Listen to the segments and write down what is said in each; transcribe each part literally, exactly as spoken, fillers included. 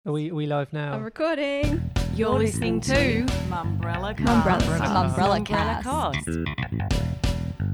Are we, are we live now? I'm recording. You're, You're listening, listening to Mumbrella Cast. Mumbrella, Mumbrella Cast. Cast.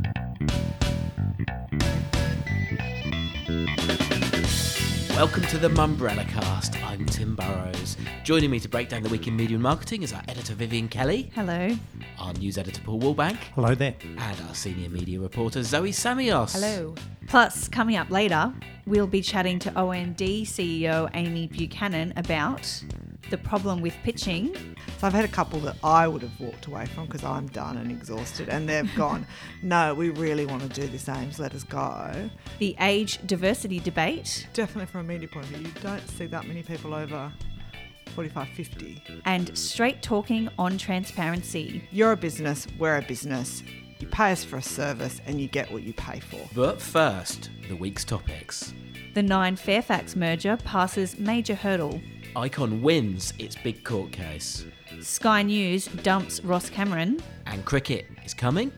Welcome to the Mumbrella Cast. I'm Tim Burrows. Joining me to break down the week in media and marketing is our editor Vivian Kelly. Hello. Our news editor Paul Wallbank. Hello there. And our senior media reporter Zoe Samios. Hello. Plus, coming up later, we'll be chatting to O M D C E O Amy Buchanan about the problem with pitching. So I've had a couple that I would have walked away from because I'm done and exhausted, and they've gone, no, we really want to do this, Ames, let us go. The age diversity debate. Definitely from a media point of view, you don't see that many people over forty-five, fifty. And straight talking on transparency. You're a business, we're a business. You pay us for a service and you get what you pay for. But first, the week's topics. The Nine Fairfax merger passes major hurdle. Icon wins its big court case. Sky News dumps Ross Cameron. And cricket is coming.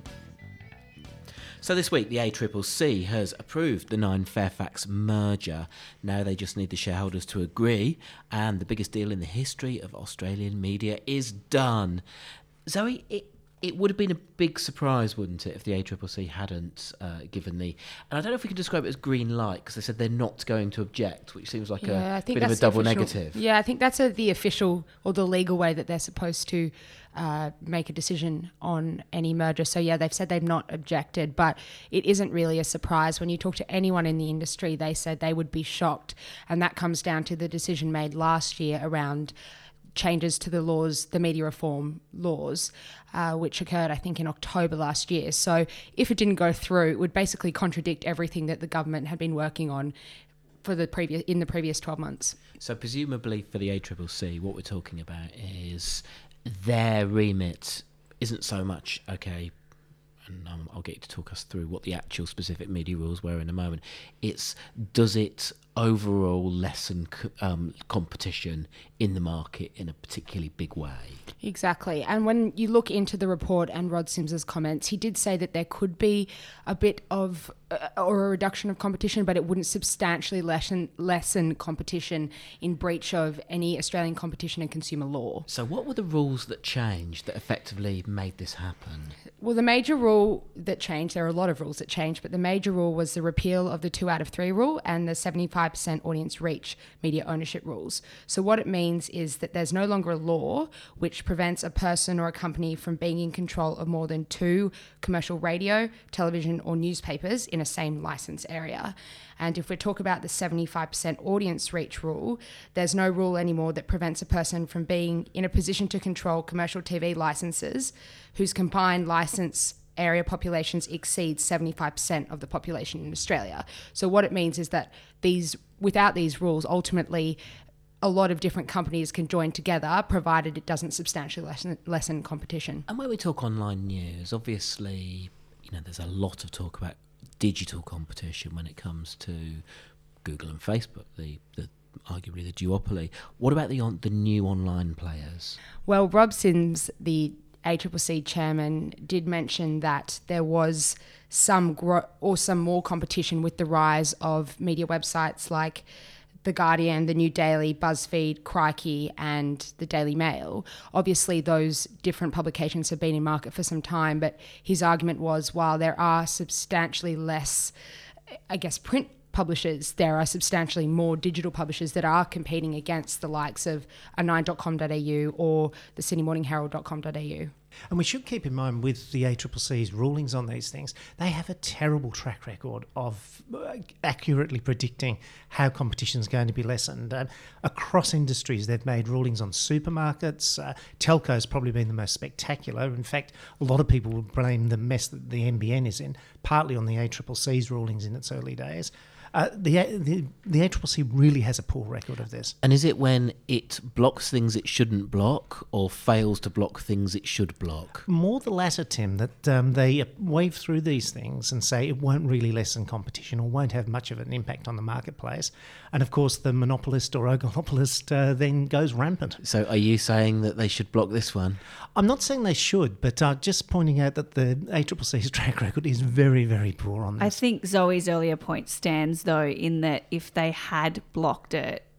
So this week, the A C C C has approved the Nine Fairfax merger. Now they just need the shareholders to agree, and the biggest deal in the history of Australian media is done. Zoe, it It would have been a big surprise, wouldn't it, if the A C C C hadn't uh, given the... And I don't know if we can describe it as green light, because they said they're not going to object, which seems like yeah, a I think bit of a that's the double official, negative. Yeah, I think that's a, the official or the legal way that they're supposed to uh, make a decision on any merger. So, yeah, they've said they've not objected, but it isn't really a surprise. When you talk to anyone in the industry, they said they would be shocked. And that comes down to the decision made last year around changes to the laws, the media reform laws, uh, which occurred, I think, in October last year. So if it didn't go through, it would basically contradict everything that the government had been working on for the previous in the previous twelve months. So presumably for the A C C C, what we're talking about is their remit isn't so much, okay, and um, I'll get you to talk us through what the actual specific media rules were in a moment. It's, does it overall lessen um, competition in the market in a particularly big way? Exactly. And when you look into the report and Rod Sims's comments, he did say that there could be a bit of uh, or a reduction of competition, but it wouldn't substantially lessen, lessen competition in breach of any Australian competition and consumer law. So what were the rules that changed that effectively made this happen? Well, the major rule that changed, there are a lot of rules that changed, but the major rule was the repeal of the two out of three rule and the seventy-five percent audience reach media ownership rules. So what it means is that there's no longer a law which prevents a person or a company from being in control of more than two commercial radio, television or newspapers in a same license area. And if we talk about the seventy-five percent audience reach rule, there's no rule anymore that prevents a person from being in a position to control commercial T V licenses whose combined license area populations exceeds seventy-five percent of the population in Australia. So what it means is that these, without these rules, ultimately a lot of different companies can join together, provided it doesn't substantially lessen, lessen competition. And when we talk online news, obviously, you know, there's a lot of talk about digital competition when it comes to Google and Facebook, the, the arguably the duopoly. What about the on, the new online players? Well, Rob Sims, the A C C C chairman, did mention that there was some gro- or some more competition with the rise of media websites like The Guardian, The New Daily, BuzzFeed, Crikey and The Daily Mail. Obviously, those different publications have been in market for some time, but his argument was while there are substantially less, I guess, print publishers, there are substantially more digital publishers that are competing against the likes of a nine dot com dot a u or the sydney morning herald dot com dot a u. And we should keep in mind with the A C C C's rulings on these things, they have a terrible track record of accurately predicting how competition is going to be lessened. Uh, across industries, they've made rulings on supermarkets. Uh, telco's probably been the most spectacular. In fact, a lot of people would blame the mess that the N B N is in, partly on the A C C C's rulings in its early days. Uh, the, the the A C C C really has a poor record of this. And is it when it blocks things it shouldn't block or fails to block things it should block? More the latter, Tim, that um, they wave through these things and say it won't really lessen competition or won't have much of an impact on the marketplace. And of course, the monopolist or oligopolist uh, then goes rampant. So are you saying that they should block this one? I'm not saying they should, but uh, just pointing out that the A C C C's track record is very, very poor on this. I think Zoe's earlier point stands, though, in that if they had blocked it,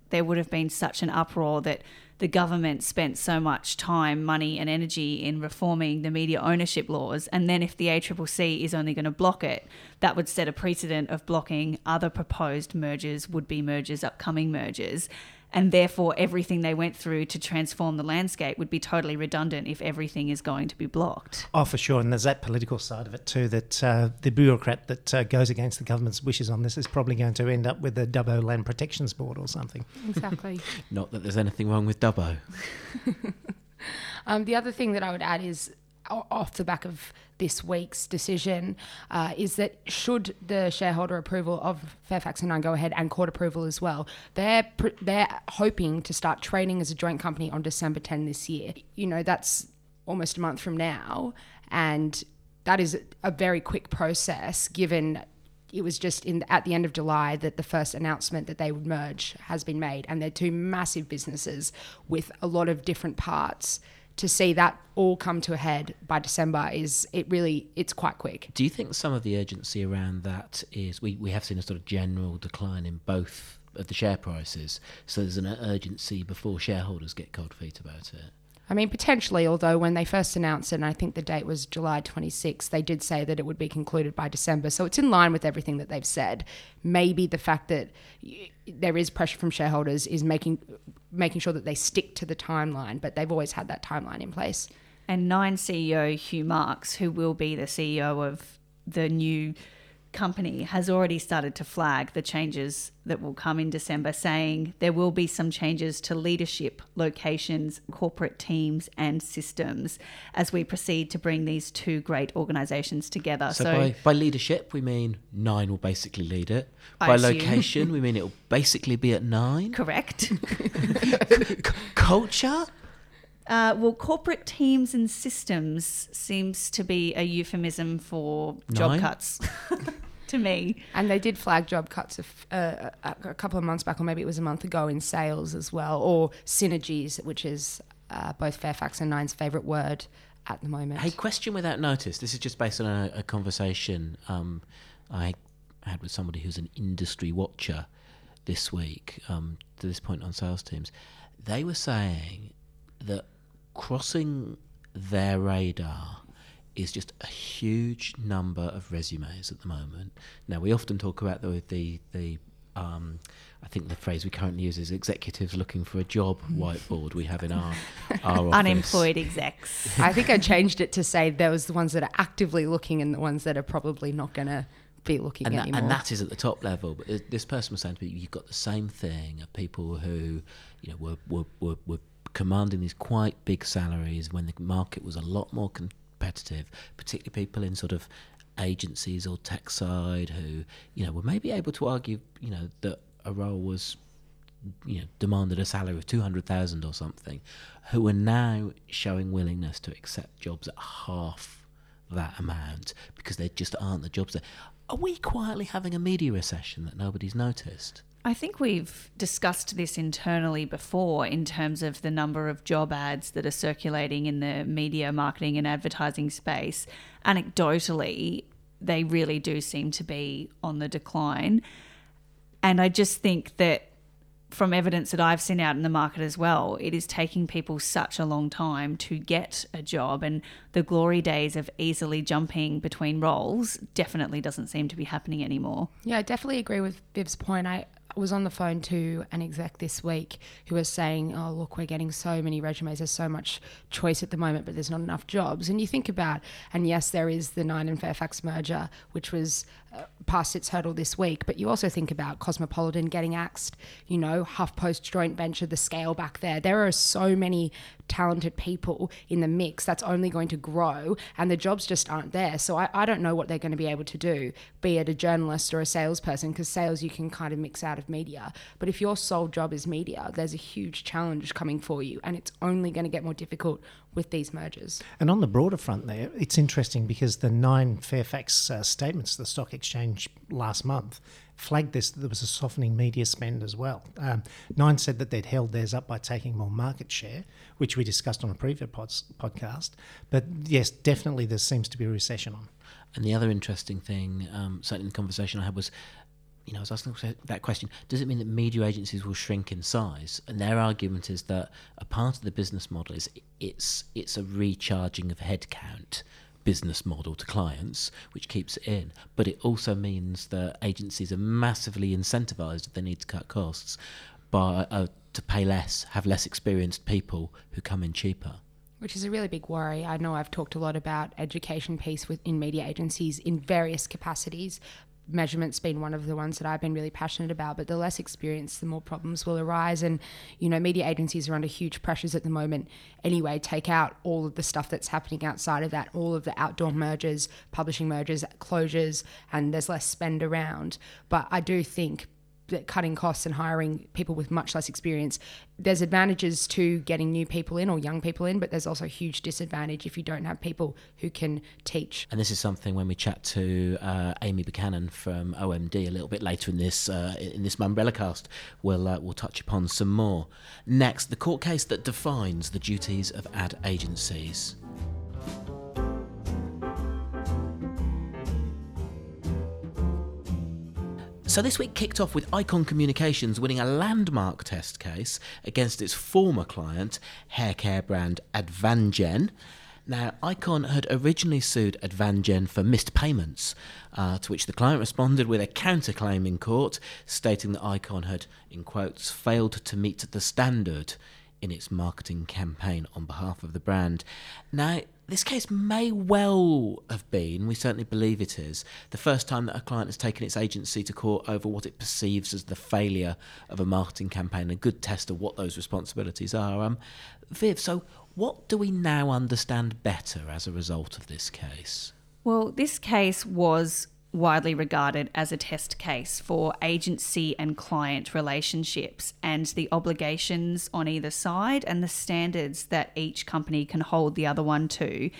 there would have been such an uproar that the government spent so much time, money and energy in reforming the media ownership laws. And then if the A C C C is only going to block it, that would set a precedent of blocking other proposed mergers, would-be mergers, upcoming mergers. And therefore, everything they went through to transform the landscape would be totally redundant if everything is going to be blocked. Oh, for sure. And there's that political side of it too, that uh, the bureaucrat that uh, goes against the government's wishes on this is probably going to end up with the Dubbo Land Protections Board or something. Exactly. Not that there's anything wrong with Dubbo. um, the other thing that I would add is, o- off the back of this week's decision, uh, is that should the shareholder approval of Fairfax and Nine go ahead, and court approval as well, they're pr- they're hoping to start trading as a joint company on December tenth this year. You know, that's almost a month from now, and that is a very quick process, given it was just in at the end of July that the first announcement that they would merge has been made, and they're two massive businesses with a lot of different parts. To see that all come to a head by December is, it really, it's quite quick. Do you think some of the urgency around that is, we, we have seen a sort of general decline in both of the share prices, so there's an urgency before shareholders get cold feet about it? I mean, potentially, although when they first announced it, and I think the date was July twenty-sixth, they did say that it would be concluded by December. So it's in line with everything that they've said. Maybe the fact that y- there is pressure from shareholders is making making sure that they stick to the timeline, but they've always had that timeline in place. And Nine C E O Hugh Marks, who will be the C E O of the new company, has already started to flag the changes that will come in December, saying there will be some changes to leadership, locations, corporate teams and systems as we proceed to bring these two great organisations together. So, So, by, by leadership, we mean Nine will basically lead it. I By assume. location, we mean it will basically be at Nine. correct. C- culture? Uh, well, corporate teams and systems seems to be a euphemism for job Nine? cuts to me. And they did flag job cuts a, f- uh, a, a couple of months back, or maybe it was a month ago, in sales as well, or synergies, which is uh, both Fairfax and Nine's favourite word at the moment. Hey, question without notice. This is just based on a, a conversation um, I had with somebody who's an industry watcher this week, um, to this point on sales teams. They were saying that crossing their radar is just a huge number of resumes at the moment. Now, we often talk about the the, the um, I think the phrase we currently use is executives looking for a job whiteboard we have in our, our office. Unemployed execs. I think I changed it to say there was the ones that are actively looking and the ones that are probably not going to be looking And that, anymore. and that is at the top level. But it- this person was saying to me, you've got the same thing of people who, you know, were, were, were, were commanding these quite big salaries when the market was a lot more competitive, particularly people in sort of agencies or tech side who, you know, were maybe able to argue, you know, that a role was, you know, demanded a salary of two hundred thousand or something, who are now showing willingness to accept jobs at half that amount because there just aren't the jobs there. Are we quietly having a media recession that nobody's noticed? I think we've discussed this internally before in terms of the number of job ads that are circulating in the media, marketing and advertising space. Anecdotally, they really do seem to be on the decline. And I just think that from evidence that I've seen out in the market as well, it is taking people such a long time to get a job, and the glory days of easily jumping between roles definitely doesn't seem to be happening anymore. Yeah, I definitely agree with Viv's point. I was on the phone to an exec this week who was saying, oh, look, we're getting so many resumes. There's so much choice at the moment, but there's not enough jobs. And you think about, and yes, there is the Nine and Fairfax merger, which was uh, past its hurdle this week. But you also think about Cosmopolitan getting axed, you know, HuffPost joint venture, the scale back there. There are so many talented people in the mix that's only going to grow, and the jobs just aren't there. So I, I don't know what they're going to be able to do, be it a journalist or a salesperson, because sales you can kind of mix out of media. But if your sole job is media, there's a huge challenge coming for you, and it's only going to get more difficult with these mergers. And on the broader front there, it's interesting because the Nine Fairfax uh, statements to the stock exchange last month flagged this, that there was a softening media spend as well. Um, Nine said that they'd held theirs up by taking more market share, which we discussed on a previous pods, podcast. But yes, definitely there seems to be a recession on. And the other interesting thing, um, certainly in the conversation I had, was you know, I was asking that question, does it mean that media agencies will shrink in size? And their argument is that a part of the business model is it's it's a recharging of headcount business model to clients, which keeps it in. But it also means that agencies are massively incentivised if they need to cut costs by uh, to pay less, have less experienced people who come in cheaper. Which is a really big worry. I know I've talked a lot about education piece within media agencies in various capacities. Measurement's been one of the ones that I've been really passionate about, but the less experience, the more problems will arise. And, you know, media agencies are under huge pressures at the moment anyway. Take out all of the stuff that's happening outside of that, all of the outdoor mergers, publishing mergers, closures, and there's less spend around. But I do think that cutting costs and hiring people with much less experience, there's advantages to getting new people in or young people in, but there's also a huge disadvantage if you don't have people who can teach. And this is something when we chat to uh, Amy Buchanan from O M D a little bit later in this uh, in this Mumbrella cast, we'll uh, we'll touch upon some more. Next, the court case that defines the duties of ad agencies. So this week kicked off with Icon Communications winning a landmark test case against its former client, hair care brand Advangen. Now, Icon had originally sued Advangen for missed payments, uh, to which the client responded with a counterclaim in court, stating that Icon had, in quotes, failed to meet the standard in its marketing campaign on behalf of the brand. Now, this case may well have been, we certainly believe it is, the first time that a client has taken its agency to court over what it perceives as the failure of a marketing campaign, a good test of what those responsibilities are. Um, Viv, so what do we now understand better as a result of this case? Well, this case was widely regarded as a test case for agency and client relationships and the obligations on either side and the standards that each company can hold the other one to.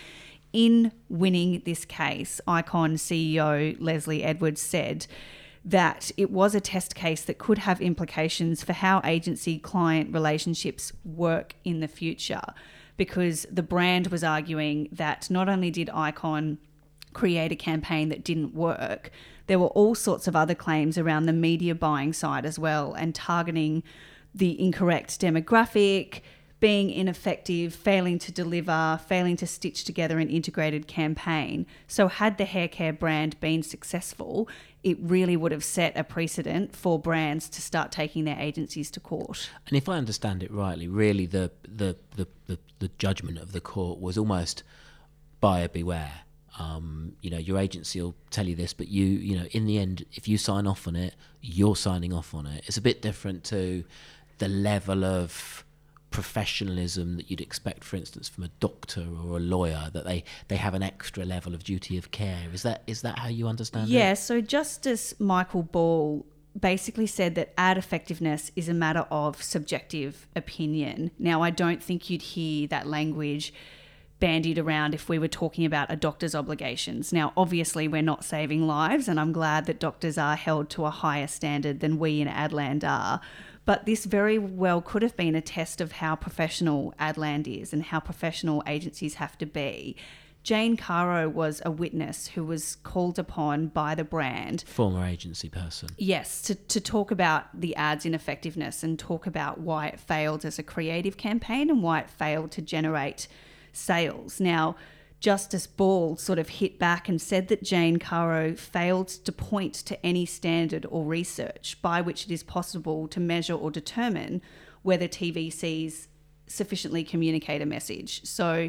In winning this case, Icon C E O Leslie Edwards said that it was a test case that could have implications for how agency-client relationships work in the future, because the brand was arguing that not only did Icon create a campaign that didn't work, there were all sorts of other claims around the media buying side as well, and targeting the incorrect demographic, being ineffective, failing to deliver, failing to stitch together an integrated campaign. So had the hair care brand been successful, it really would have set a precedent for brands to start taking their agencies to court. And if I understand it rightly, really the the the, the, the judgment of the court was almost buyer beware. Um, you know, your agency will tell you this, but you, you know, in the end, if you sign off on it, you're signing off on it. It's a bit different to the level of professionalism that you'd expect, for instance, from a doctor or a lawyer, that they, they have an extra level of duty of care. Is that is that how you understand yeah, it? Yeah, so so Justice Michael Ball basically said that ad effectiveness is a matter of subjective opinion. Now, I don't think you'd hear that language bandied around if we were talking about a doctor's obligations. Now, obviously, we're not saving lives, and I'm glad that doctors are held to a higher standard than we in Adland are. But this very well could have been a test of how professional Adland is and how professional agencies have to be. Jane Caro was a witness who was called upon by the brand. Former agency person. Yes, to, to talk about the ad's ineffectiveness and talk about why it failed as a creative campaign and why it failed to generate sales. Now, Justice Ball sort of hit back and said that Jane Caro failed to point to any standard or research by which it is possible to measure or determine whether T V Cs sufficiently communicate a message. So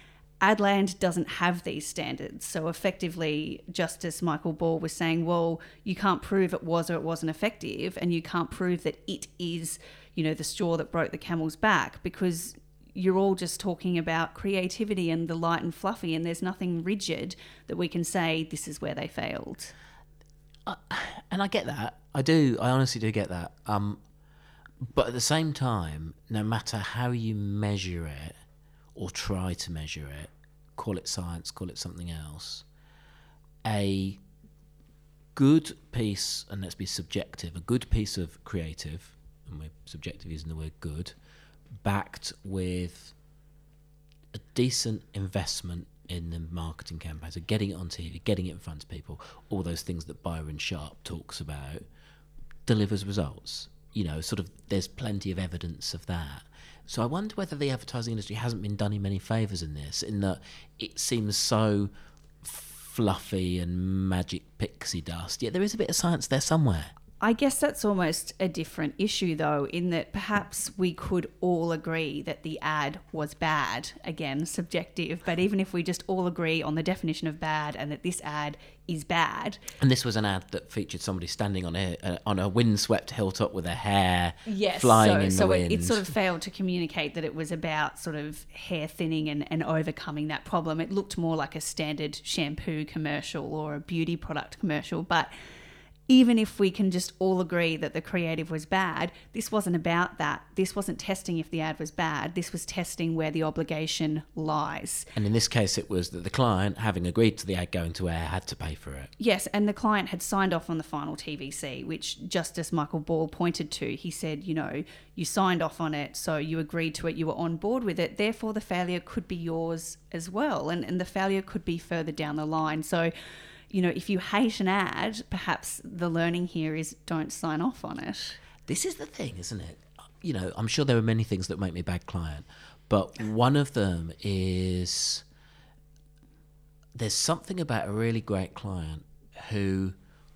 Adland doesn't have these standards. So effectively, Justice Michael Ball was saying, well, you can't prove it was or it wasn't effective, and you can't prove that it is, you know, the straw that broke the camel's back, because you're all just talking about creativity and the light and fluffy, and there's nothing rigid that we can say this is where they failed. Uh, and I get that. I do. I honestly do get that. Um, but at the same time, no matter how you measure it or try to measure it, call it science, call it something else, a good piece, and let's be subjective, a good piece of creative, and we're subjective using the word good, backed with a decent investment in the marketing campaign, so getting it on T V, getting it in front of people, all those things that Byron Sharp talks about, delivers results. You know, sort of there's plenty of evidence of that. So I wonder whether the advertising industry hasn't been done him many favours in this, in that it seems so fluffy and magic pixie dust, yet there is a bit of science there somewhere. I guess that's almost a different issue, though, in that perhaps we could all agree that the ad was bad. Again, subjective, but even if we just all agree on the definition of bad and that this ad is bad. And this was an ad that featured somebody standing on a uh, on a windswept hilltop with their hair yes, flying so, in the so wind. It, it sort of failed to communicate that it was about sort of hair thinning and, and overcoming that problem. It looked more like a standard shampoo commercial or a beauty product commercial, but even if we can just all agree that the creative was bad, this wasn't about that. This wasn't testing if the ad was bad. This was testing where the obligation lies. And in this case, it was that the client, having agreed to the ad going to air, had to pay for it. Yes, and the client had signed off on the final T V C, which Justice Michael Ball pointed to. He said, you know, you signed off on it, so you agreed to it, you were on board with it, therefore the failure could be yours as well, and, and the failure could be further down the line. So, you know, if you hate an ad, perhaps the learning here is don't sign off on it. This is the thing, isn't it? You know, I'm sure there are many things that make me a bad client, but one of them is there's something about a really great client who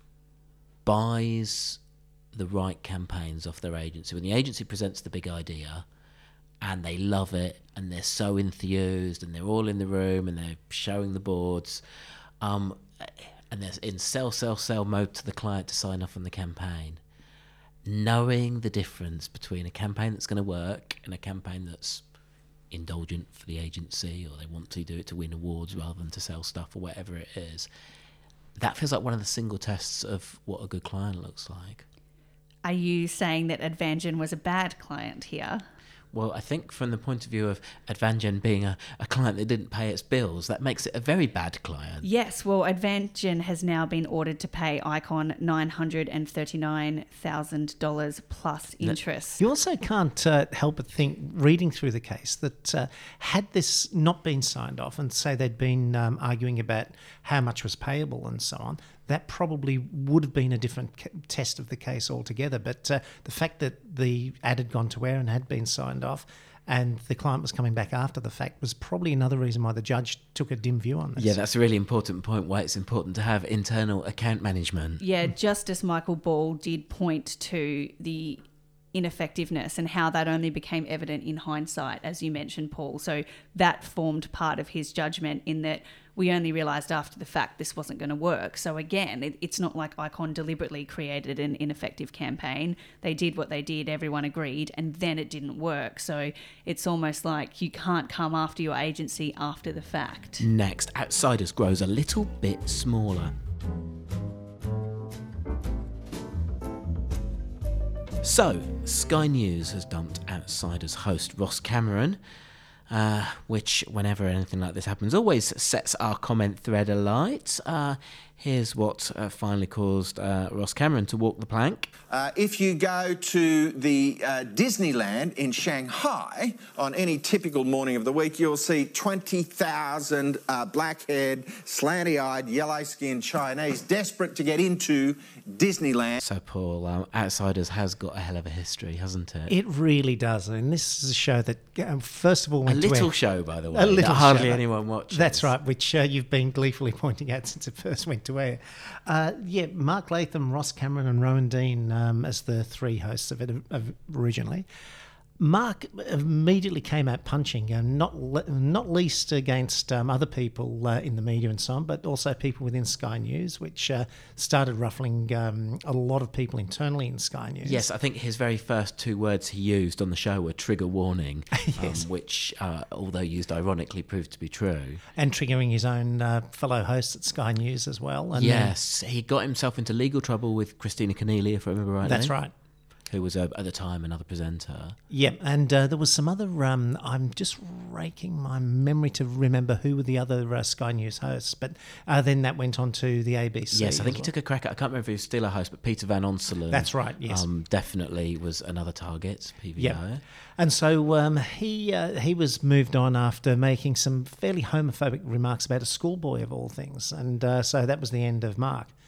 buys the right campaigns off their agency. When the agency presents the big idea and they love it and they're so enthused and they're all in the room and they're showing the boards, um, and they're in sell, sell, sell mode to the client to sign off on the campaign, knowing the difference between a campaign that's going to work and a campaign that's indulgent for the agency, or they want to do it to win awards rather than to sell stuff or whatever it is, that feels like one of the single tests of what a good client looks like. Are you saying that Advangen was a bad client here? Well, I think from the point of view of Advangen being a, a client that didn't pay its bills, that makes it a very bad client. Yes, well, Advangen has now been ordered to pay Icon nine hundred thirty-nine thousand dollars plus interest. You also can't uh, help but think, reading through the case, that uh, had this not been signed off and say they'd been um, arguing about how much was payable and so on, that probably would have been a different ca- test of the case altogether. But uh, the fact that the ad had gone to air and had been signed off and the client was coming back after the fact was probably another reason why the judge took a dim view on this. Yeah, that's a really important point, why it's important to have internal account management. Yeah, Justice Michael Ball did point to the ineffectiveness and how that only became evident in hindsight, as you mentioned, Paul. So that formed part of his judgment, in that we only realised after the fact this wasn't going to work. So again, it, it's not like Icon deliberately created an ineffective campaign. They did what they did, everyone agreed, and then it didn't work. So it's almost like you can't come after your agency after the fact. Next, Outsiders grows a little bit smaller. So, Sky News has dumped Outsiders host Ross Cameron, uh, which, whenever anything like this happens, always sets our comment thread alight. Uh, here's what uh, finally caused uh, Ross Cameron to walk the plank. Uh, if you go to the uh, Disneyland in Shanghai on any typical morning of the week, you'll see twenty thousand uh, black-haired, slanty-eyed, yellow-skinned Chinese desperate to get into Disneyland. So, Paul, um, Outsiders has got a hell of a history, hasn't it? It really does. And this is a show that, um, first of all, a went little to air. show, by the way. A little that hardly show. anyone watches. That's right, which uh, you've been gleefully pointing out since it first went to air. Uh, yeah, Mark Latham, Ross Cameron and Rowan Dean um, as the three hosts of it of originally. Mark immediately came out punching, uh, not le- not least against um, other people uh, in the media and so on, but also people within Sky News, which uh, started ruffling um, a lot of people internally in Sky News. Yes, I think his very first two words he used on the show were trigger warning, yes. um, which, uh, although used ironically, proved to be true. And triggering his own uh, fellow hosts at Sky News as well. And yes, he got himself into legal trouble with Christina Keneally, if I remember rightly. That's right. Who was, uh, at the time, another presenter. Yeah, and uh, there was some other... Um, I'm just raking my memory to remember who were the other uh, Sky News hosts, but uh, then that went on to the A B C. Yes, I think he well. took a crack at... I can't remember if he was still a host, but Peter Van Onselen... That's right, yes. Um, definitely was another target, P V O. Yeah. And so um, he uh, he was moved on after making some fairly homophobic remarks about a schoolboy, of all things, and uh, so that was the end of Mark.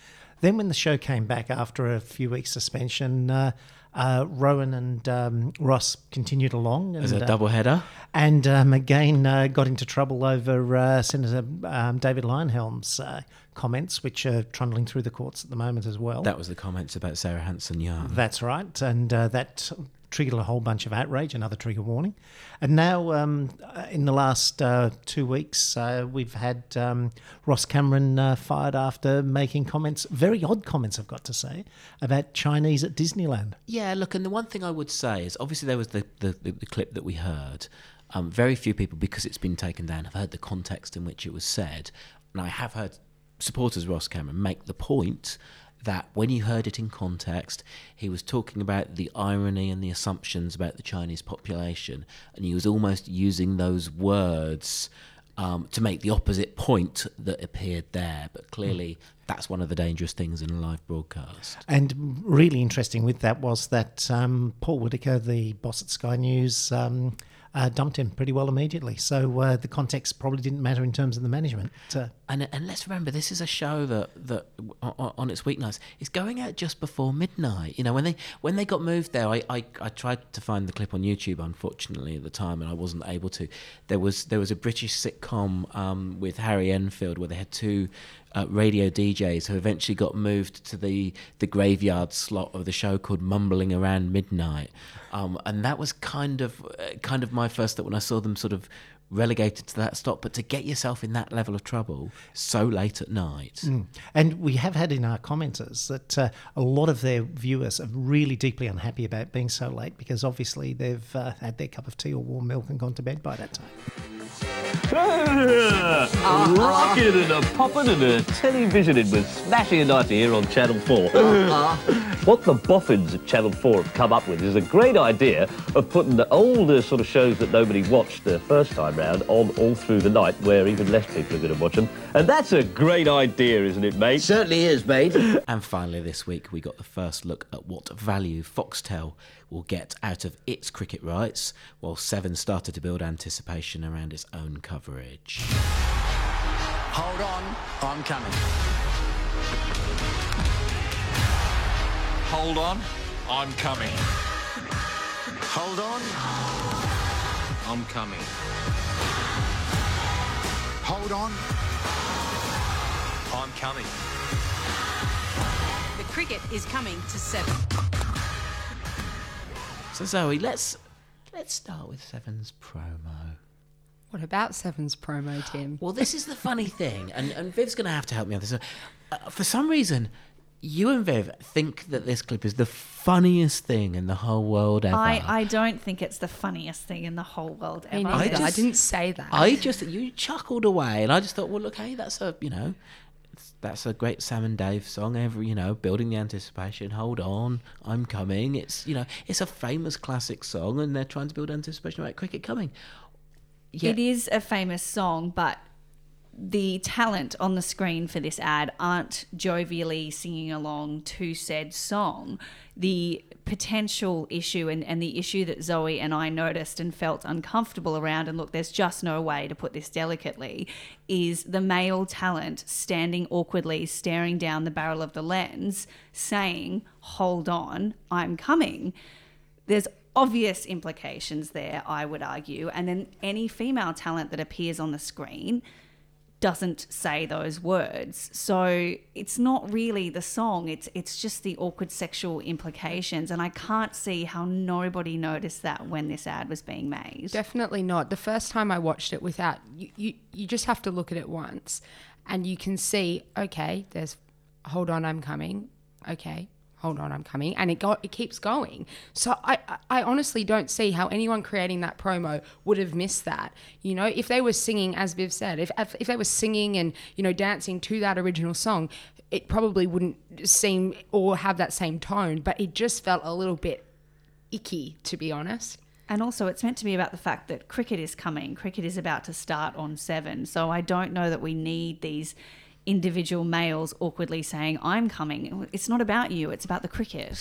Then when the show came back after a few weeks suspension, uh, uh, Rowan and um, Ross continued along. And, As a uh, double header? And um, again uh, got into trouble over uh, Senator um, David Leyonhjelm's uh, comments, which are trundling through the courts at the moment as well. That was the comments about Sarah Hanson-Young. That's right. And uh, that triggered a whole bunch of outrage, another trigger warning. And now, um, in the last uh, two weeks, uh, we've had um, Ross Cameron uh, fired after making comments, very odd comments, I've got to say, about Chinese at Disneyland. Yeah, look, and the one thing I would say is, obviously there was the, the, the, the clip that we heard. Um, very few people, because it's been taken down, have heard the context in which it was said. And I have heard supporters of Ross Cameron make the point that when you heard it in context, he was talking about the irony and the assumptions about the Chinese population, and he was almost using those words um, to make the opposite point that appeared there. But clearly, that's one of the dangerous things in a live broadcast. And really interesting with that was that um, Paul Whitaker, the boss at Sky News, um, uh, dumped him pretty well immediately. So uh, the context probably didn't matter in terms of the management. Uh, And and let's remember, this is a show that that on, on its weeknights is going out just before midnight. You know, when they when they got moved there, I, I, I tried to find the clip on YouTube, unfortunately, at the time, and I wasn't able to. There was there was a British sitcom um, with Harry Enfield where they had two uh, radio D Js who eventually got moved to the the graveyard slot of the show called Mumbling Around Midnight, um, and that was kind of uh, kind of my first thought when I saw them sort of relegated to that stop. But to get yourself in that level of trouble so late at night. Mm. And we have had in our commenters that uh, a lot of their viewers are really deeply unhappy about being so late, because obviously they've uh, had their cup of tea or warm milk and gone to bed by that time. Uh, rocking and a popping and a televisioning with Smashing and Night here on Channel four. Uh, what the boffins at Channel four have come up with is a great idea of putting the older sort of shows that nobody watched the first time round on all through the night, where even less people are going to watch them. And that's a great idea, isn't it, mate? Certainly is, mate. And finally this week we got the first look at what value Foxtel will get out of its cricket rights, while Seven started to build anticipation around its own coverage. Hold on, I'm coming. Hold on, I'm coming. Hold on. I'm coming. Hold on. I'm coming. The cricket is coming to Seven. So Zoe, let's let's start with Seven's promo. What about Seven's promo, Tim? Well, this is the funny thing, and, and Viv's going to have to help me on this. Uh, for some reason, you and Viv think that this clip is the funniest thing in the whole world ever. I, I don't think it's the funniest thing in the whole world ever. I, just- I didn't say that. I just, you chuckled away, and I just thought, well, look, hey, that's a, you know, it's- that's a great Sam and Dave song. Every, you know, building the anticipation. Hold on, I'm coming. It's, you know, it's a famous classic song, and they're trying to build anticipation about cricket coming. Yeah. It is a famous song, but the talent on the screen for this ad aren't jovially singing along to said song. The potential issue and, and the issue that Zoe and I noticed and felt uncomfortable around, and look, there's just no way to put this delicately, is the male talent standing awkwardly, staring down the barrel of the lens, saying, hold on, I'm coming. There's obvious implications there, I would argue. And then any female talent that appears on the screen doesn't say those words. So it's not really the song, it's it's just the awkward sexual implications. And I can't see how nobody noticed that when this ad was being made. Definitely not. The first time I watched it without, you, you, you just have to look at it once and you can see, okay, there's, hold on, I'm coming. Okay, hold on, I'm coming. And it go, it keeps going. So I, I honestly don't see how anyone creating that promo would have missed that. You know, if they were singing, as Viv said, if if they were singing and, you know, dancing to that original song, it probably wouldn't seem or have that same tone. But it just felt a little bit icky, to be honest. And also it's meant to be about the fact that cricket is coming. Cricket is about to start on Seven. So I don't know that we need these individual males awkwardly saying, I'm coming. It's not about you, it's about the cricket.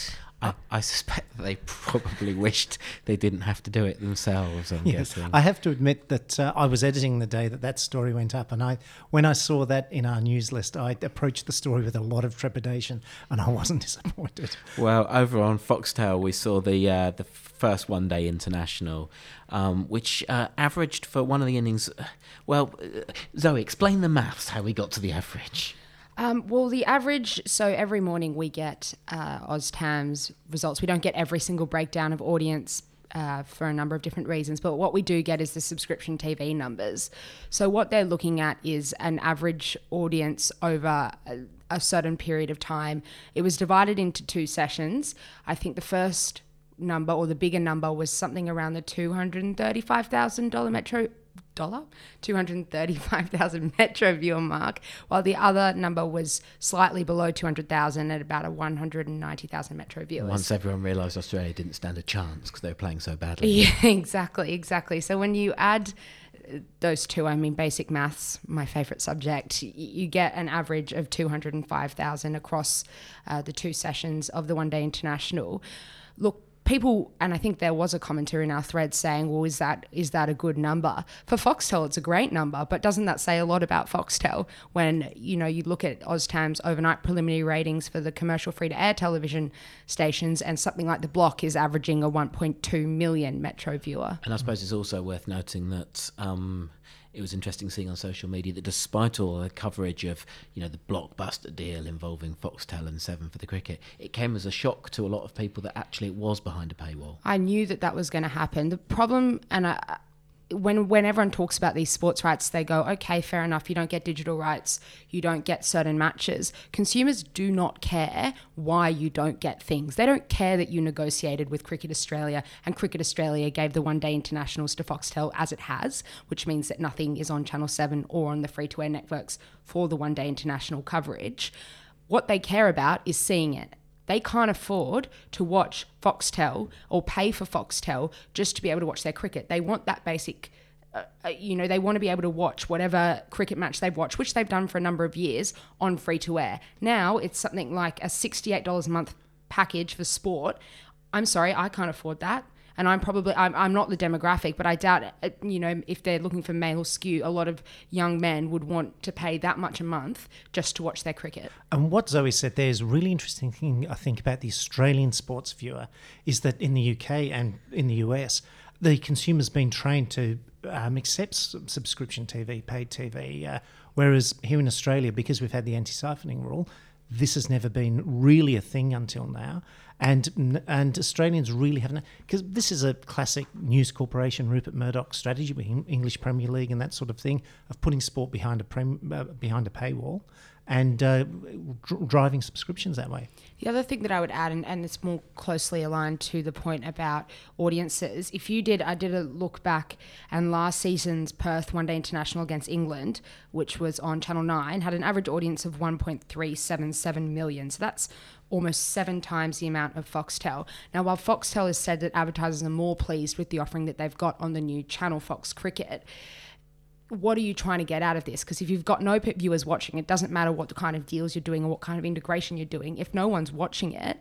I, I suspect that they probably wished they didn't have to do it themselves. I'm Yes, guessing. I have to admit that uh, I was editing the day that that story went up, and I, when I saw that in our news list, I approached the story with a lot of trepidation, and I wasn't disappointed. Well, over on Foxtel, we saw the uh, the first One Day International, um, which uh, averaged for one of the innings. Uh, well, uh, Zoe, explain the maths. How we got to the average. Um, well, the average, so every morning we get uh, OzTam's results. We don't get every single breakdown of audience uh, for a number of different reasons, but what we do get is the subscription T V numbers. So what they're looking at is an average audience over a, a certain period of time. It was divided into two sessions. I think the first number, or the bigger number, was something around the two hundred thirty-five thousand dollars metro dollar two hundred thirty-five thousand metro viewer mark, while the other number was slightly below two hundred thousand at about a one hundred ninety thousand metro viewers. Once everyone realised Australia didn't stand a chance because they were playing so badly. Yeah, exactly, exactly. So when you add those two, I mean, basic maths, my favourite subject, you get an average of two hundred five thousand across uh, the two sessions of the One Day International. Look, people, and I think there was a commenter in our thread saying, well, is that is that a good number? For Foxtel, it's a great number, but doesn't that say a lot about Foxtel when, you know, you look at OzTam's overnight preliminary ratings for the commercial free-to-air television stations, and something like The Block is averaging a one point two million metro viewer. And I suppose it's also worth noting that um, it was interesting seeing on social media that despite all the coverage of, you know, the blockbuster deal involving Foxtel and Seven for the cricket, it came as a shock to a lot of people that actually it was behind a paywall. I knew that that was going to happen. The problem, and I, when when everyone talks about these sports rights, they go, okay, fair enough, you don't get digital rights, you don't get certain matches. Consumers do not care why you don't get things. They don't care that you negotiated with Cricket Australia and Cricket Australia gave the One Day Internationals to Foxtel as it has, which means that nothing is on Channel seven or on the free-to-air networks for the One Day International coverage. What they care about is seeing it. They can't afford to watch Foxtel or pay for Foxtel just to be able to watch their cricket. They want that basic, uh, you know, they want to be able to watch whatever cricket match they've watched, which they've done for a number of years, on free-to-air. Now it's something like a sixty-eight dollars a month package for sport. I'm sorry, I can't afford that. And I'm probably, I'm, I'm not the demographic, but I doubt, it, you know, if they're looking for male skew, a lot of young men would want to pay that much a month just to watch their cricket. And what Zoe said there is a really interesting thing, I think, about the Australian sports viewer, is that in the U K and in the U S, the consumer's been trained to um, accept subscription T V, paid T V, uh, whereas here in Australia, because we've had the anti-siphoning rule, this has never been really a thing until now. And and Australians really haven't, because this is a classic News Corporation, Rupert Murdoch strategy with English Premier League and that sort of thing, of putting sport behind a prem, uh, behind a paywall and uh, dr- driving subscriptions that way. The other thing that I would add, and, and it's more closely aligned to the point about audiences, if you did, I did a look back, and last season's Perth One Day International against England, which was on Channel nine, had an average audience of one point three seven seven million. So that's almost seven times the amount of Foxtel. Now, while Foxtel has said that advertisers are more pleased with the offering that they've got on the new channel Fox Cricket, what are you trying to get out of this? Because if you've got no viewers watching, it doesn't matter what the kind of deals you're doing or what kind of integration you're doing. If no one's watching it,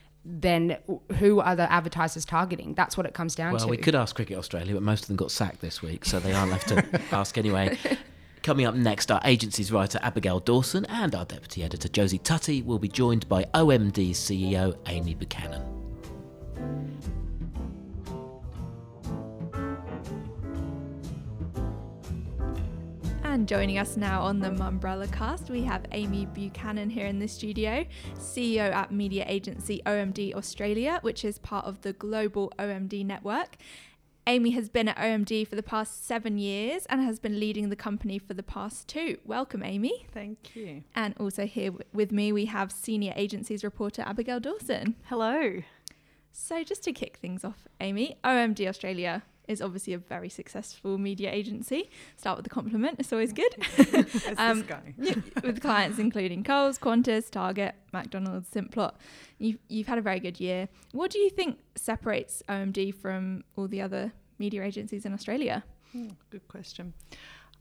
then who are the advertisers targeting? That's what it comes down well, to. Well, we could ask Cricket Australia, but most of them got sacked this week, so they aren't left to ask anyway. Coming up next, our agency's writer Abigail Dawson and our deputy editor Josie Tutty will be joined by O M D's C E O Amy Buchanan. And joining us now on the Mumbrella cast, we have Amy Buchanan here in the studio, C E O at media agency O M D Australia, which is part of the global O M D network. Amy has been at O M D for the past seven years and has been leading the company for the past two. Welcome, Amy. Thank you. And also here w- with me, we have senior agencies reporter Abigail Dawson. Hello. So just to kick things off, Amy, O M D Australia is obviously a very successful media agency. Start with the compliment, it's always good. How's um, this going? With clients including Coles, Qantas, Target, McDonald's, Simplot. You've, you've had a very good year. What do you think separates O M D from all the other media agencies in Australia? Hmm, good question.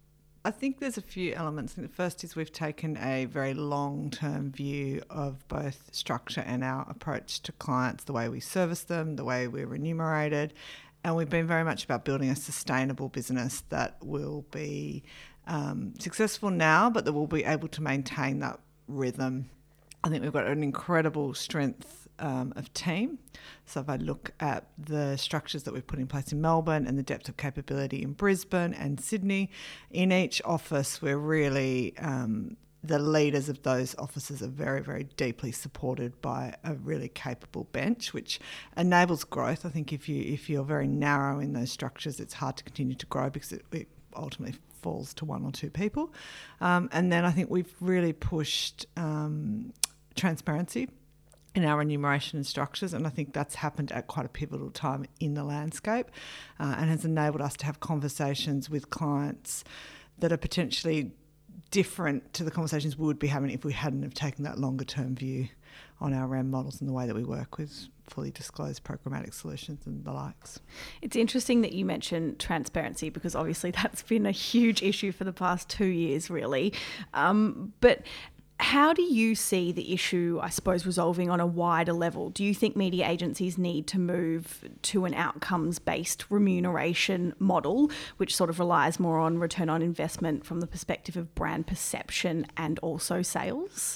I think there's a few elements. The first is we've taken a very long-term view of both structure and our approach to clients, the way we service them, the way we're remunerated, and we've been very much about building a sustainable business that will be um, successful now, but that will be able to maintain that rhythm. I think we've got an incredible strength Um, of team. So if I look at the structures that we've put in place in Melbourne and the depth of capability in Brisbane and Sydney, in each office we're really, um, the leaders of those offices are very, very deeply supported by a really capable bench, which enables growth. I think if, you, if you're very narrow in those structures, it's hard to continue to grow because it, it ultimately falls to one or two people. Um, and then I think we've really pushed um, transparency in our remuneration and structures, and I think that's happened at quite a pivotal time in the landscape uh, and has enabled us to have conversations with clients that are potentially different to the conversations we would be having if we hadn't have taken that longer term view on our R E M models and the way that we work with fully disclosed programmatic solutions and the likes. It's interesting that you mentioned transparency because obviously that's been a huge issue for the past two years really. Um, but how do you see the issue, I suppose, resolving on a wider level? Do you think media agencies need to move to an outcomes-based remuneration model, which sort of relies more on return on investment from the perspective of brand perception and also sales?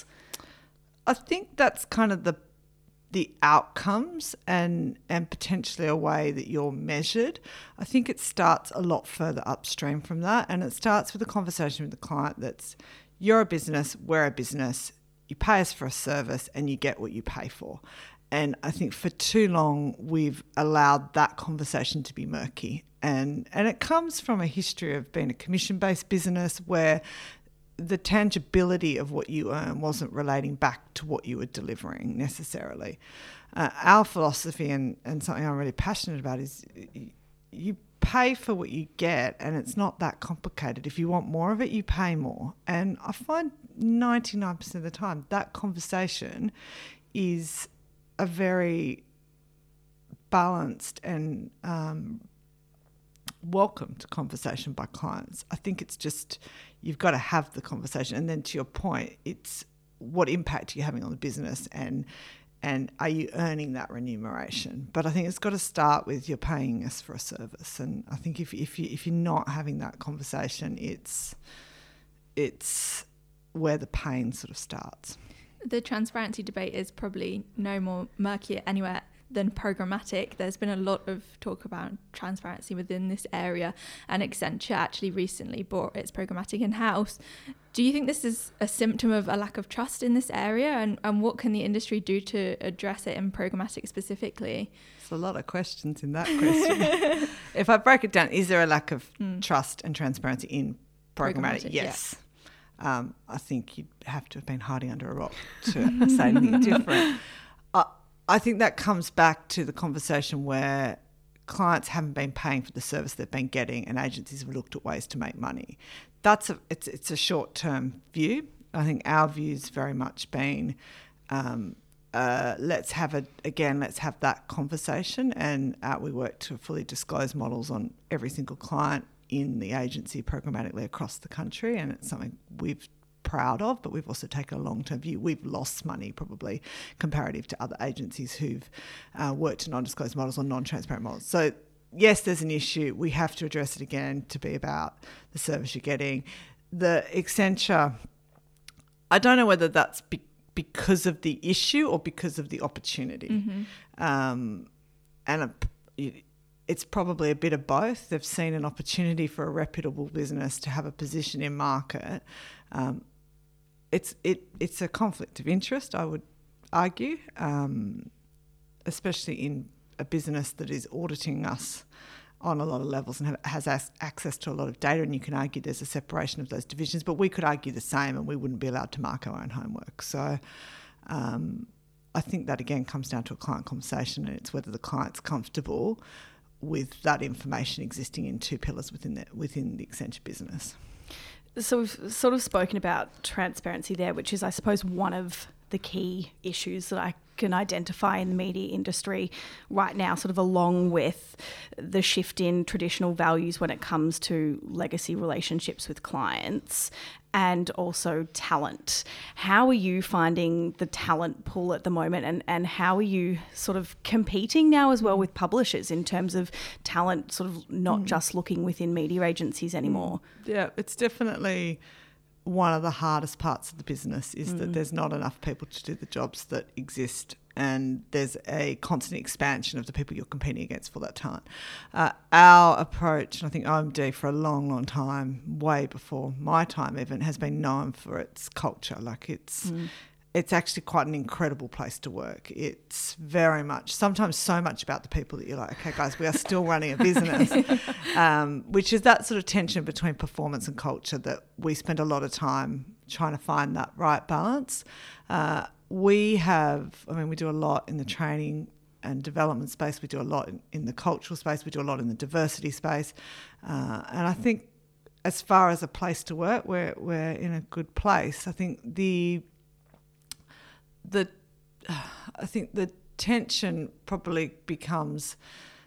I think that's kind of the the outcomes and and potentially a way that you're measured. I think it starts a lot further upstream from that, and it starts with a conversation with the client that's, you're a business, we're a business, you pay us for a service and you get what you pay for. And I think for too long we've allowed that conversation to be murky. And, and it comes from a history of being a commission-based business where the tangibility of what you earn wasn't relating back to what you were delivering necessarily. Uh, our philosophy and, and something I'm really passionate about is you pay for what you get, and it's not that complicated. If you want more of it, you pay more. And I find ninety-nine percent of the time that conversation is a very balanced and um, welcomed conversation by clients. I think it's just, you've got to have the conversation. And then to your point, it's what impact are you having on the business and and are you earning that remuneration? But I think it's got to start with you're paying us for a service. And I think if if you if you're not having that conversation, it's it's where the pain sort of starts. The transparency debate is probably no more murky anywhere than programmatic. There's been a lot of talk about transparency within this area, and Accenture actually recently brought its programmatic in-house. Do you think this is a symptom of a lack of trust in this area, and, and what can the industry do to address it in programmatic specifically? There's a lot of questions in that question. If I break it down, is there a lack of mm. trust and transparency in programmatic? programmatic yes. Yeah. Um, I think you'd have to have been hiding under a rock to say anything different. Uh, I think that comes back to the conversation where clients haven't been paying for the service they've been getting and agencies have looked at ways to make money. That's a, it's, it's a short-term view. I think our view's very much been, um, uh, let's have a, again, let's have that conversation, and uh, we work to fully disclose models on every single client in the agency programmatically across the country, and it's something we've proud of, but we've also taken a long-term view. We've lost money probably comparative to other agencies who've uh, worked to non-disclosed models or non-transparent models. So yes, there's an issue. We have to address it again to be about the service you're getting. The Accenture, I don't know whether that's be- because of the issue or because of the opportunity. Mm-hmm. Um, and it, it's probably a bit of both. They've seen an opportunity for a reputable business to have a position in market. Um, It's it it's a conflict of interest, I would argue, um, especially in a business that is auditing us on a lot of levels and have, has as, access to a lot of data, and you can argue there's a separation of those divisions, but we could argue the same and we wouldn't be allowed to mark our own homework. So um, I think that, again, comes down to a client conversation, and it's whether the client's comfortable with that information existing in two pillars within the, within the Accenture business. So we've sort of spoken about transparency there, which is, I suppose, one of the key issues that I can identify in the media industry right now, sort of along with the shift in traditional values when it comes to legacy relationships with clients and also talent. How are you finding the talent pool at the moment, and, and how are you sort of competing now as well with publishers in terms of talent, sort of not mm. just looking within media agencies anymore? Yeah, it's definitely one of the hardest parts of the business is mm. that there's not enough people to do the jobs that exist, and there's a constant expansion of the people you're competing against for that talent. Uh, our approach, and I think O M D for a long, long time, way before my time even, has been known for its culture. Like it's... Mm. It's actually quite an incredible place to work. It's very much, sometimes so much about the people that you're like, okay, guys, we are still running a business, um, which is that sort of tension between performance and culture that we spend a lot of time trying to find that right balance. Uh, we have, I mean, we do a lot in the training and development space. We do a lot in, in the cultural space. We do a lot in the diversity space. Uh, and I think as far as a place to work, we're, we're in a good place. I think the... The, I think the tension probably becomes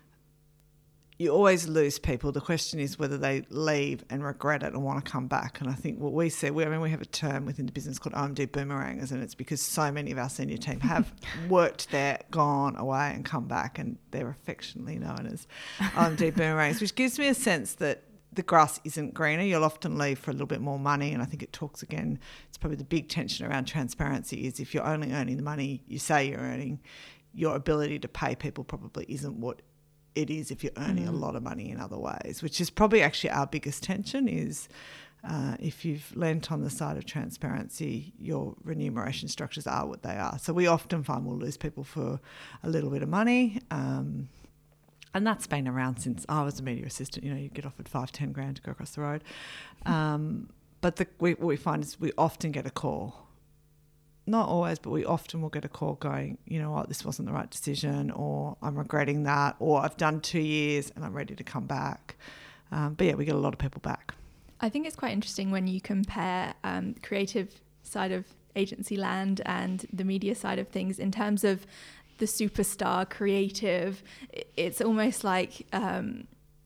you always lose people. The question is whether they leave and regret it and want to come back. And I think what we say, we, I mean, we have a term within the business called O M D boomerangers, and it's because so many of our senior team have worked there, gone away and come back, and they're affectionately known as O M D boomerangs, which gives me a sense that the grass isn't greener. You'll often leave for a little bit more money, and I think it talks again, it's probably the big tension around transparency is if you're only earning the money you say you're earning, your ability to pay people probably isn't what it is if you're earning mm. a lot of money in other ways, which is probably actually our biggest tension is uh, if you've lent on the side of transparency, your remuneration structures are what they are. So we often find we'll lose people for a little bit of money, um, and that's been around since I was a media assistant. You know, you get offered five, ten grand to go across the road. Um, but the, we, what we find is we often get a call. Not always, but we often will get a call going, you know what, this wasn't the right decision, or I'm regretting that, or I've done two years and I'm ready to come back. Um, but yeah, we get a lot of people back. I think it's quite interesting when you compare um, creative side of agency land and the media side of things in terms of the superstar creative. It's almost like um,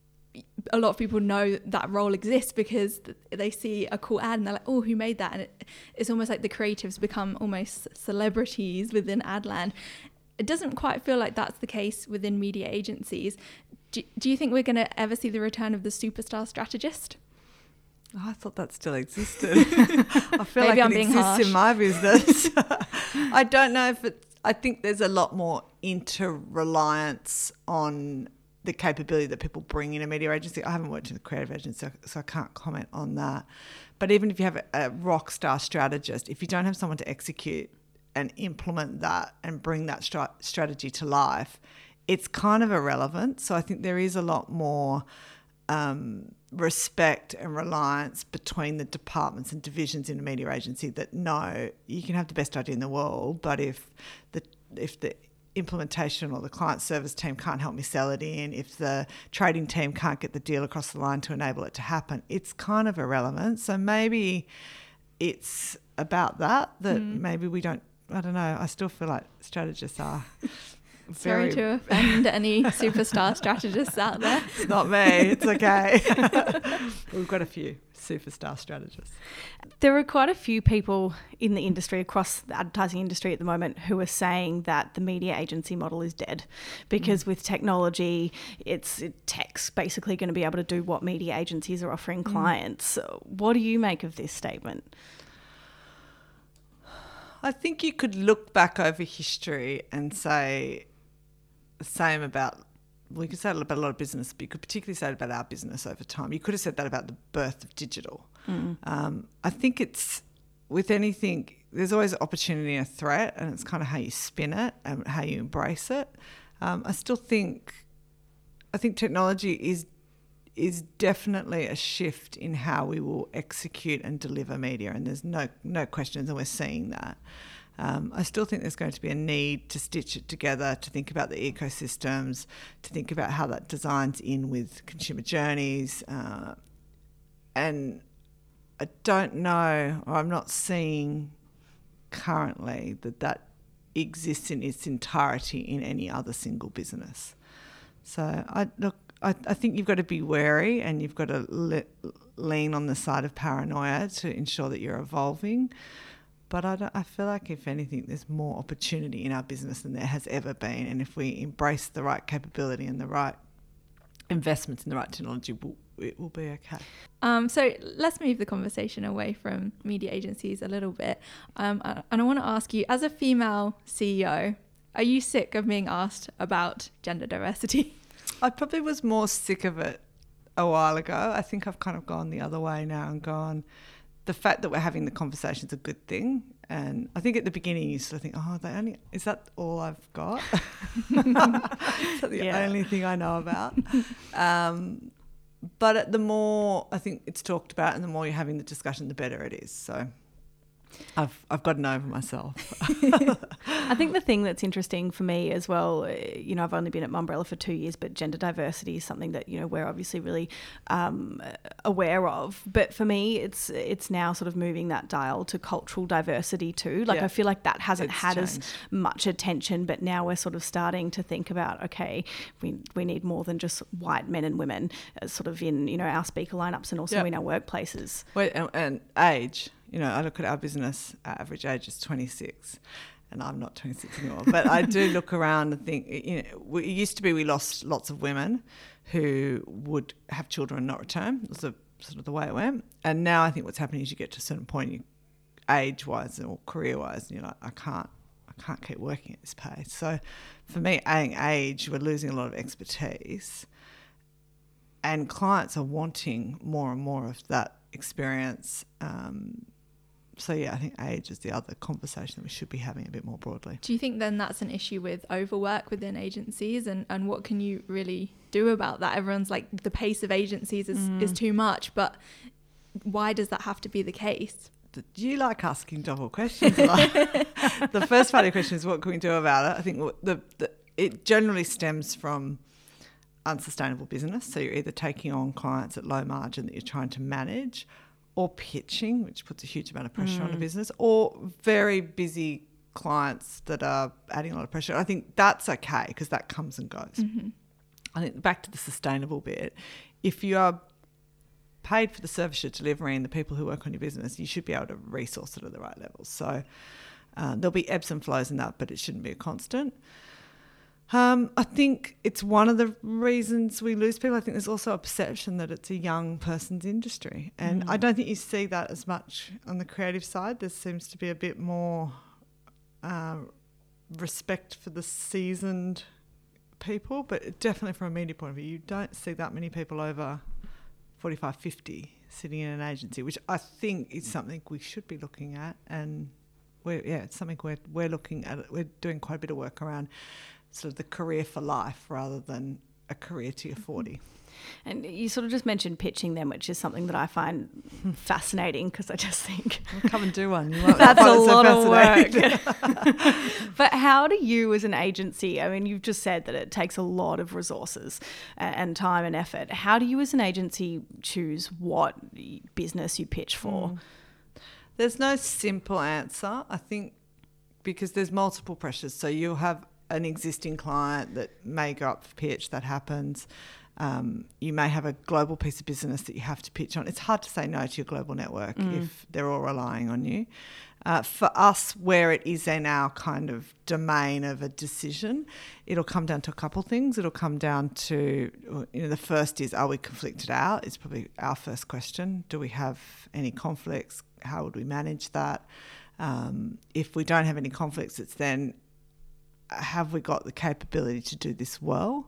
a lot of people know that role exists because they see a cool ad and they're like, oh, who made that? And it, it's almost like the creatives become almost celebrities within ad land. It doesn't quite feel like that's the case within media agencies. Do, do you think we're going to ever see the return of the superstar strategist? Oh, I thought that still existed. I feel Maybe like I'm it being exists harsh. in my business. I don't know if it's, I think there's a lot more inter-reliance on the capability that people bring in a media agency. I haven't worked in a creative agency, so I can't comment on that. But even if you have a, a rock star strategist, if you don't have someone to execute and implement that and bring that stra- strategy to life, it's kind of irrelevant. So I think there is a lot more um, respect and reliance between the departments and divisions in a media agency that no, you can have the best idea in the world, but if the if the implementation or the client service team can't help me sell it in, if the trading team can't get the deal across the line to enable it to happen, it's kind of irrelevant. So maybe it's about that, that mm. maybe we don't, I don't know, I still feel like strategists are Sorry very... to offend any superstar strategists out there. It's not me, it's okay. We've got a few superstar strategists. There are quite a few people in the industry, across the advertising industry at the moment, who are saying that the media agency model is dead because mm. with technology, it's it, tech's basically going to be able to do what media agencies are offering mm. clients. What do you make of this statement? I think you could look back over history and say the same about, we could say it about a lot of business, but you could particularly say it about our business over time. You could have said that about the birth of digital. Mm. Um, I think it's, with anything, there's always opportunity and a threat, and it's kind of how you spin it and how you embrace it. Um, I still think, I think technology is is definitely a shift in how we will execute and deliver media, and there's no no questions, and we're seeing that. Um, I still think there's going to be a need to stitch it together, to think about the ecosystems, to think about how that designs in with consumer journeys. Uh, and I don't know, or I'm not seeing currently that that exists in its entirety in any other single business. So I look, I, I think you've got to be wary, and you've got to le- lean on the side of paranoia to ensure that you're evolving. But I, don't, I feel like, if anything, there's more opportunity in our business than there has ever been. And if we embrace the right capability and the right investments in the right technology, we'll, it will be okay. Um, so let's move the conversation away from media agencies a little bit. Um, and I want to ask you, as a female C E O, are you sick of being asked about gender diversity? I probably was more sick of it a while ago. I think I've kind of gone the other way now and gone, the fact that we're having the conversation is a good thing. And I think at the beginning you sort of think, oh, they only, is that all I've got? Is that the Yeah. only thing I know about? Um, but at the more I think it's talked about, and the more you're having the discussion, the better it is. So I've I've gotten over myself. I think the thing that's interesting for me as well, you know, I've only been at Mumbrella for two years, but gender diversity is something that, you know, we're obviously really um, aware of. But for me, it's it's now sort of moving that dial to cultural diversity too. Like, Yeah. I feel like that hasn't It's had changed. as much attention, but now we're sort of starting to think about, okay, we we need more than just white men and women, uh, sort of in, you know, our speaker lineups and also Yep. in our workplaces. Wait, and, and age, you know, I look at our business, our average age is twenty-six, and I'm not twenty-six anymore. But I do look around and think, you know, we, it used to be we lost lots of women who would have children and not return. It was a, sort of the way it went. And now I think what's happening is you get to a certain point, you, age-wise or career-wise, and you're like, I can't, I can't keep working at this pace. So for me, adding age, we're losing a lot of expertise, and clients are wanting more and more of that experience. Um, so yeah, I think age is the other conversation that we should be having a bit more broadly. Do you think then that's an issue with overwork within agencies, and, and what can you really do about that? Everyone's like, the pace of agencies is, Mm. is too much, but why does that have to be the case? Do you like asking double questions? Like, the first part of the question is, what can we do about it? I think what the, the it generally stems from unsustainable business. So you're either taking on clients at low margin that you're trying to manage, or pitching, which puts a huge amount of pressure on a Mm. business, or very busy clients that are adding a lot of pressure. I think that's okay, because that comes and goes. Mm-hmm. I think back to the sustainable bit, if you are paid for the service you're delivering, the people who work on your business, you should be able to resource it at the right levels. So uh, there'll be ebbs and flows in that, but it shouldn't be a constant. Um, I think it's one of the reasons we lose people. I think there's also a perception that it's a young person's industry. And Mm. I don't think you see that as much on the creative side. There seems to be a bit more uh, respect for the seasoned people, but definitely from a media point of view, you don't see that many people over forty-five, fifty sitting in an agency, which I think is something we should be looking at. And we're, yeah, it's something we're, we're looking at. We're doing quite a bit of work around sort of the career for life rather than a career to your forty. And you sort of just mentioned pitching them, which is something that I find fascinating, because I just think... Well, come and do one. You might That's find a it so lot of fascinating. work. But how do you as an agency, I mean, you've just said that it takes a lot of resources and time and effort. How do you as an agency choose what business you pitch for? Mm. There's no simple answer, I think, because there's multiple pressures. So you'll have an existing client that may go up for pitch, that happens. Um, you may have a global piece of business that you have to pitch on. It's hard to say no to your global network Mm. if they're all relying on you. Uh, for us, where it is in our kind of domain of a decision, it'll come down to a couple of things. It'll come down to, you know, the first is, are we conflicted out? It's probably our first question. Do we have any conflicts? How would we manage that? Um, if we don't have any conflicts, it's then, have we got the capability to do this well?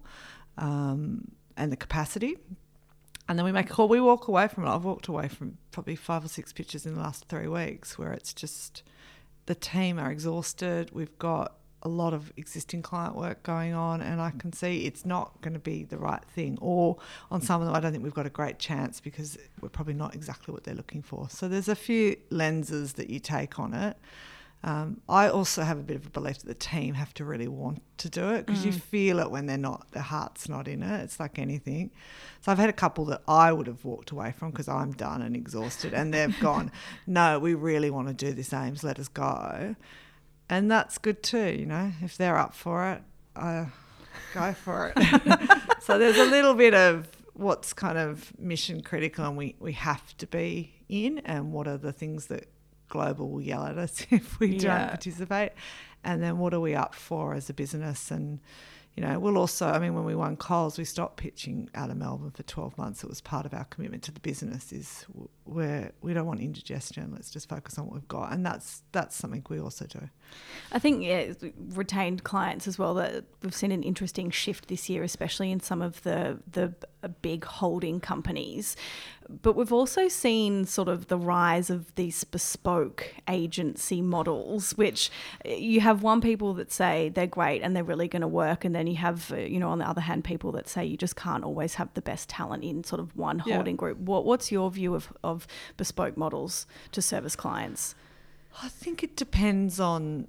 Um, and the capacity, and then we make a call. We walk away from it. I've walked away from probably five or six pitches in the last three weeks where it's just the team are exhausted. We've got a lot of existing client work going on, and I can see it's not going to be the right thing. Or on some of them, I don't think we've got a great chance because we're probably not exactly what they're looking for. So there's a few lenses that you take on it. Um, I also have a bit of a belief that the team have to really want to do it, because Mm. you feel it when they're not, their heart's not in it. It's like anything. So I've had a couple that I would have walked away from because I'm done and exhausted, and they've gone, no, we really want to do this, Ames, let us go. and that's good too, you know. If they're up for it, I go for it. So there's a little bit of what's kind of mission critical and we, we have to be in, and what are the things that Global will yell at us if we Yeah. don't participate, and then what are we up for as a business. And you know, we'll also, I mean, when we won Coles, we stopped pitching out of Melbourne for twelve months. It was part of our commitment to the business is where we don't want indigestion. Let's just focus on what we've got. And that's that's something we also do. I think, yeah, retained clients as well, that we've seen an interesting shift this year, especially in some of the, the big holding companies. But we've also seen sort of the rise of these bespoke agency models, which you have one people that say they're great and they're really going to work. And then you have, you know, on the other hand, people that say you just can't always have the best talent in sort of one Yeah. holding group. What, what's your view of, of bespoke models to service clients? I think it depends on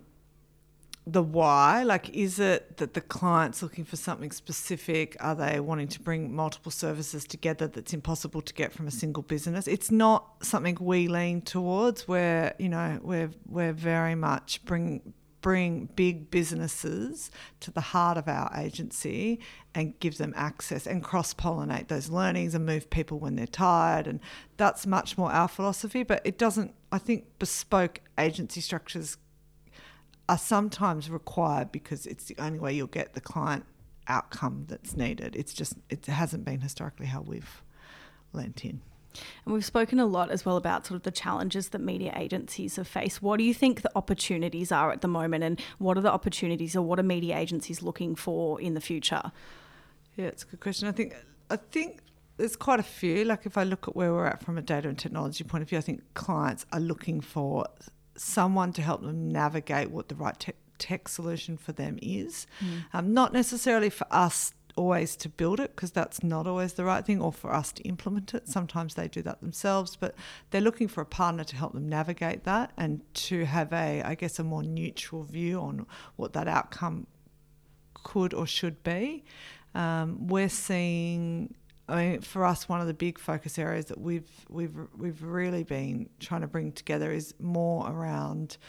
the why. Like, is it that the client's looking for something specific? Are they wanting to bring multiple services together that's impossible to get from a single business? It's not something we lean towards. Where, you know, we're we're very much bring bring big businesses to the heart of our agency and give them access and cross-pollinate those learnings and move people when they're tired. And that's much more our philosophy. But it doesn't, I think bespoke agency structures are sometimes required because it's the only way you'll get the client outcome that's needed. It's just, it hasn't been historically how we've lent in. And we've spoken a lot as well about sort of the challenges that media agencies have faced. What do you think the opportunities are at the moment, and what are the opportunities, or what are media agencies looking for in the future? Yeah, it's a good question. I think I think there's quite a few. Like, if I look at where we're at from a data and technology point of view, I think clients are looking for someone to help them navigate what the right te- tech solution for them is. Mm. Um, not necessarily for us always to build it, because that's not always the right thing, or for us to implement it. Sometimes they do that themselves, but they're looking for a partner to help them navigate that and to have a, I guess, a more neutral view on what that outcome could or should be. Um, we're seeing, I mean, for us, one of the big focus areas that we've we've we've really been trying to bring together is more around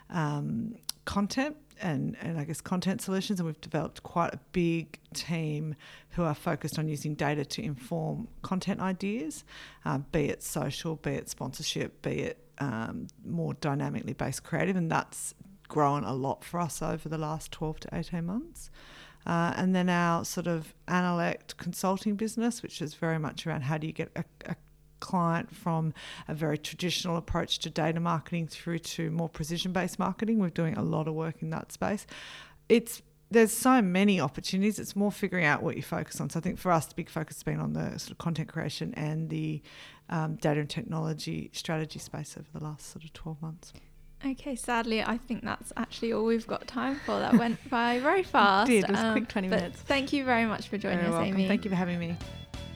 um, content and, and I guess content solutions. And we've developed quite a big team who are focused on using data to inform content ideas, uh, be it social, be it sponsorship, be it um, more dynamically based creative. And that's grown a lot for us over the last twelve to eighteen months. Uh, and then our sort of Analect consulting business, which is very much around how do you get a, a client from a very traditional approach to data marketing through to more precision-based marketing. We're doing a lot of work in that space. It's there's so many opportunities. It's more figuring out what you focus on. So I think for us, the big focus has been on the sort of content creation and the um, data and technology strategy space over the last sort of twelve months. Okay, sadly, I think that's actually all we've got time for. That went by very fast. It did. It was a um, quick twenty but minutes. Thank you very much for joining You're us, welcome. Amy. Thank you for having me.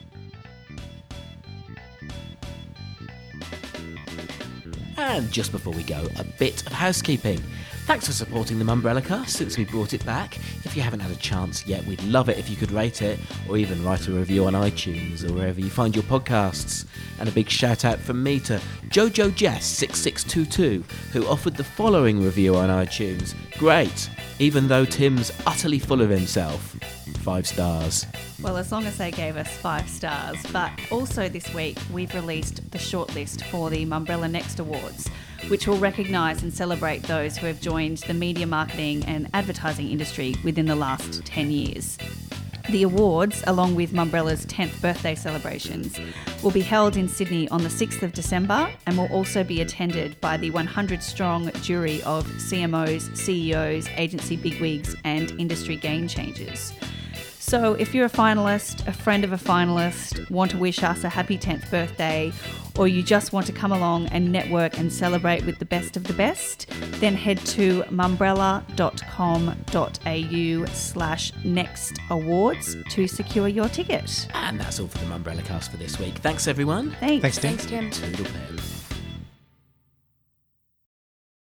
And just before we go, a bit of housekeeping. Thanks for supporting the Mumbrella Cast since we brought it back. If you haven't had a chance yet, we'd love it if you could rate it, or even write a review on iTunes or wherever you find your podcasts. And a big shout out from me to Jojo Jess six six two two, who offered the following review on iTunes. Great, even though Tim's utterly full of himself. Five stars. Well, as long as they gave us five stars. But also this week, we've released the shortlist for the Mumbrella Next Awards, which will recognise and celebrate those who have joined the media marketing and advertising industry within the last ten years. The awards, along with Mumbrella's tenth birthday celebrations, will be held in Sydney on the sixth of December and will also be attended by the one hundred strong jury of C M Os, C E Os, agency bigwigs and industry game changers. So if you're a finalist, a friend of a finalist, want to wish us a happy tenth birthday, or you just want to come along and network and celebrate with the best of the best, then head to mumbrella.com.au slash next awards to secure your ticket. And that's all for the Mumbrella Cast for this week. Thanks, everyone. Thanks. Thanks, Tim. Thanks, Tim. Toodle pip.